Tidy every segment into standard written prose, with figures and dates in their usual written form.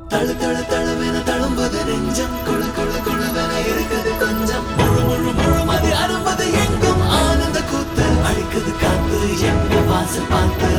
தழு தழு தழுவென தழும்புது நெஞ்சம் குழு குழு குழுவென இருக்குது கொஞ்சம் முழு முழு முழுமதி அரும்பது எங்கும் ஆனந்த கூத்து அழிக்குது காத்து எங்க வாசல் பார்த்து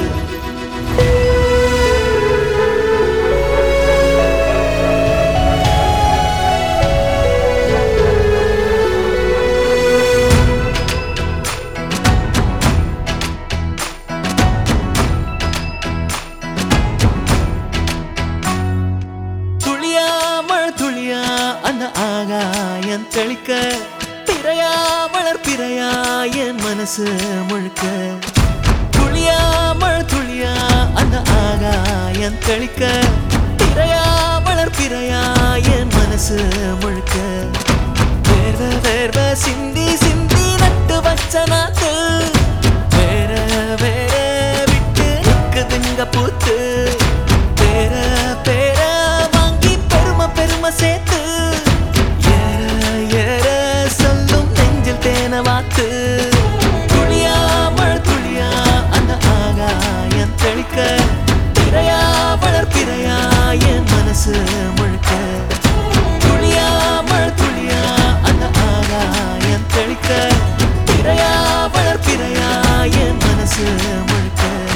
அந்த ஆகாயம் தெளிக்க பிறையா மலர் பிறையா என் மனசு முழுக்க துளியா மழை துளியா அந்த ஆகாயம் தெளிக்க பிறையா மலர் பிறையா என் மனசு முழுக்க வேர்வ வேர்வ சிந்தி சிந்தி நட்டு வச்ச நாத்து வேற வேற விட்டு நிக்குதுங்க பூத்து பேர பேர வாங்கி பெருமை பெருமை சேர்த்து வாத்து துளியா மழை துளியா அந்த ஆகாயம் தெளிக்க பிறையா மலர் பிறையா என் மனசு முழுக்க துளியா மழை துளியா அந்த ஆகாயம் தெளிக்க பிறையா மலர் பிறையா என் மனசு முழுக்க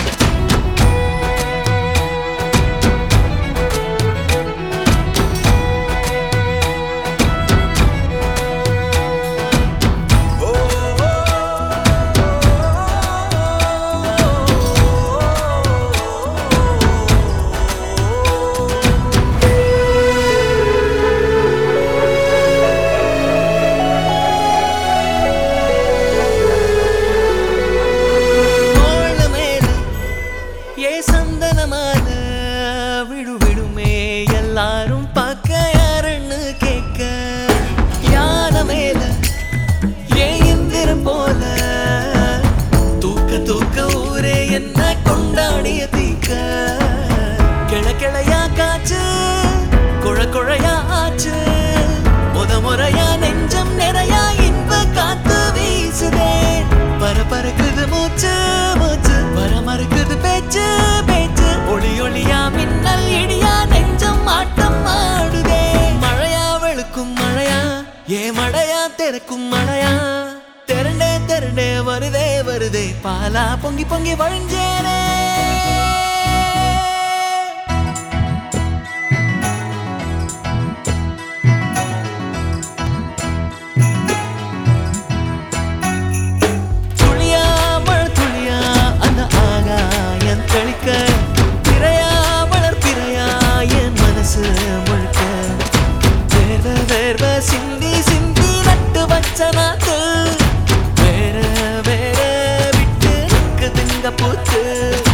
சந்தனமான விடு விடுமே எல்லாரும் பார்க்க யாருன்னு கேட்க யான மேல ஏன் எந்திரம் போல தூக்க தூக்க ஊரே என்ன கொண்டாடிய தீக்க கிள கிளையா காச்சு குழ குழையா ஆச்சு முறையா நெஞ்சம் நிறையா இன்ப காத்து வீசுதே பரபரக்குது மூச்சு மூச்சு மறுக்குது பேச்சு பேச்சு ஒளி ஒளியா மின்னல் இடியா நெஞ்சம் ஆட்டம் ஆடுதே மழையா வெளுக்கும் மழையா ஏ மழையா திறக்கும் மழையா திரண்டே திரண்டே வருதே வருதே பாலா பொங்கி பொங்கி வழிஞ்சேனே பிறையா மலர் பிறையா என் மனசு முழுக்க வேர்வ வேர்வ சிந்தி சிந்தி நட்டு வச்ச நாத்து வேற வேற விட்டு நிக்குதுங்க பூத்து